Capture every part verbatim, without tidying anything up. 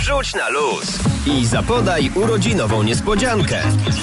Wrzuć na luz i zapodaj urodzinową niespodziankę.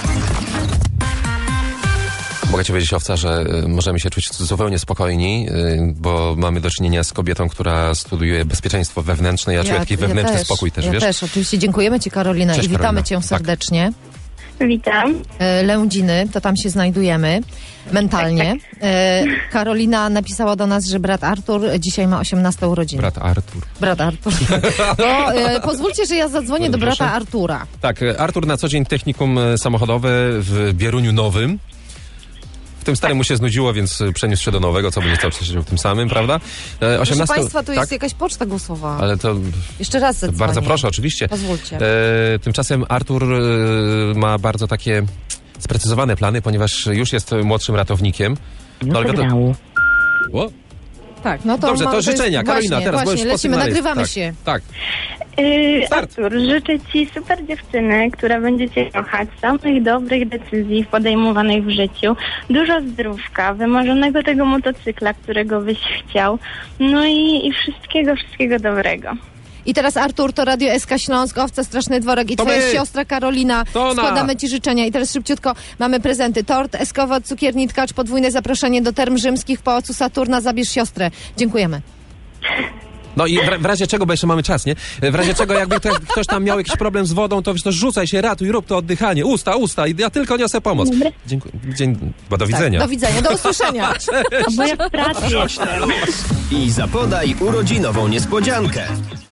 Mogę ci powiedzieć, Owca, że y, możemy się czuć zupełnie spokojni, y, bo mamy do czynienia z kobietą, która studiuje bezpieczeństwo wewnętrzne. Ja, ja czuję taki wewnętrzny też, spokój też, ja wiesz? Ja też, oczywiście. Dziękujemy ci, Karolina, Cześć, i witamy Karolina. cię serdecznie. Tak. Witam. E, Lędziny, to tam się znajdujemy mentalnie. E, Karolina napisała do nas, że brat Artur dzisiaj ma osiemnaste urodziny. Brat Artur. Brat Artur. To, e, pozwólcie, że ja zadzwonię Bardzo do brata proszę. Artura. Tak, Artur na co dzień technikum samochodowe w Bieruniu Nowym. W tym starym mu się znudziło, więc przeniósł się do nowego, co będzie stał się w tym samym, prawda? E, Proszę osiemnaście Państwa, tu tak? jest jakaś poczta głosowa. Ale to... Jeszcze raz zadzwonię. Bardzo proszę, oczywiście. Pozwólcie. E, tymczasem Artur e, ma bardzo takie sprecyzowane plany, ponieważ już jest młodszym ratownikiem. No, ale to... O? Tak, no to Dobrze, ma, to jest- życzenia. Karolina, właśnie, teraz właśnie, możesz lecimy, posygnalizować. nagrywamy tak, się. Tak. Yy, Start. Artur, życzę Ci super dziewczyny, która będzie Cię kochać, samych dobrych decyzji podejmowanych w życiu, dużo zdrówka, wymarzonego tego motocykla, którego byś chciał, no i, i wszystkiego, wszystkiego dobrego. I teraz Artur, to Radio S K Śląsk, Owca, Straszny Dworek i To twoja my. siostra Karolina. To ona. Składamy ci życzenia. I teraz szybciutko mamy prezenty. Tort, Eskowa, cukierni Tkacz, podwójne zaproszenie do Term Rzymskich w Pałacu Saturna. Zabierz siostrę. Dziękujemy. No i w, w razie czego, bo jeszcze mamy czas, nie? W razie czego jakby to, ktoś tam miał jakiś problem z wodą, to, to rzucaj się, ratuj, rób to oddychanie. Usta, usta i ja tylko niosę pomoc. Dobry. Dziękuję. Dzień, chyba do widzenia. Tak, do widzenia, do usłyszenia. Bo ja w pracy Wrzuć na luz i zapodaj urodzinową niespodziankę.